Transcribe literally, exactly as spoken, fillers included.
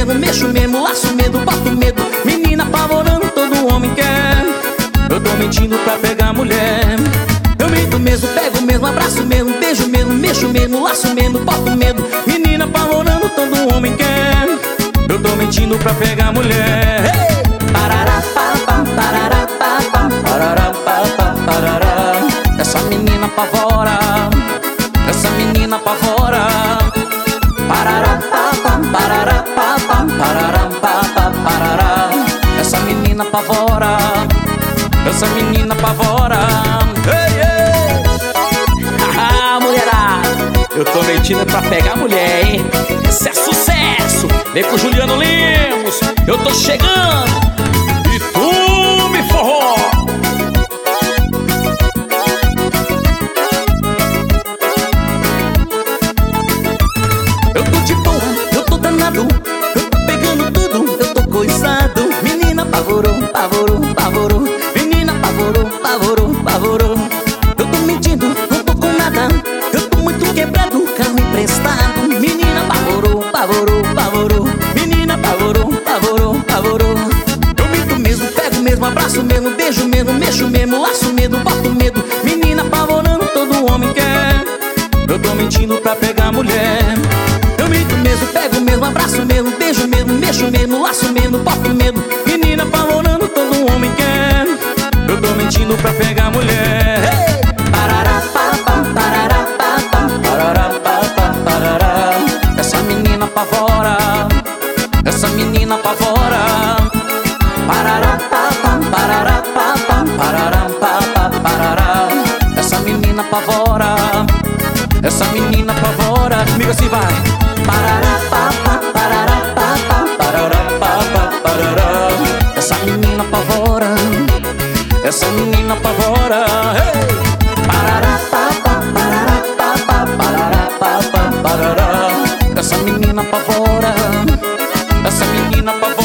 medo, mexo mesmo, laço medo, boto medo. Menina apavorando, todo homem quer. Eu tô mentindo pra pegar mulher. Eu minto mesmo, pego mesmo, abraço mesmo, beijo mesmo, mexo mesmo, laço mesmo, boto medo. Menina apavorando, todo homem quer. Eu tô mentindo pra pegar mulher. Hey! Parará, pá, pá, parará, pá, pá, parará, pá, pá, parará. Essa menina apavora, essa menina apavora. Parará, pá, pá, parará, pá, pá, parará, pá, pá, parará. Essa menina apavora, essa menina apavora. Ei, ei! Haha, mulherada, eu tô mentindo pra pegar mulher, hein? Esse é sucesso! Vem com o Juliano Lemos, eu tô chegando! E tu me forró! Eu tô de boa, eu tô danado, eu tô pegando tudo, eu tô coisado. Menina apavorou, apavorou, apavorou. Menina apavorou, apavorou, apavorou. Eu tô mentindo, não tô com nada. Eu tô muito quebrado, carro emprestado. Menina apavorou, apavorou, apavorou. Menina apavorou, apavorou, apavorou. Eu minto mesmo, pego mesmo, abraço mesmo, beijo mesmo, mexo mesmo, laço medo, boto medo. Menina apavorando, todo homem quer. Eu tô mentindo pra pegar mulher. Eu minto mesmo, pego mesmo, abraço mesmo, beijo mesmo, mexo mesmo, laço mesmo, boto medo. Menina apavorando, todo homem quer. Eu tô mentindo pra pegar mulher. Hey! Parará, pá, pá, parará, pá, pá, parará, pá, pá, parará. Essa menina apavora, essa menina apavora. Parará, pá, pá, parará, pá, pá, parará, pá, pá, parará. Essa menina apavora, essa menina apavora. Comigo assim vai. Parará, pá, pá, parará, pá, pá, parará, pá, pá, parará. Essa menina apavora, essa menina apavora. Hey! Parará, pá, pá, parará, pá, pá, parará, pá, pá, parará. Essa menina apavora, essa menina apavora.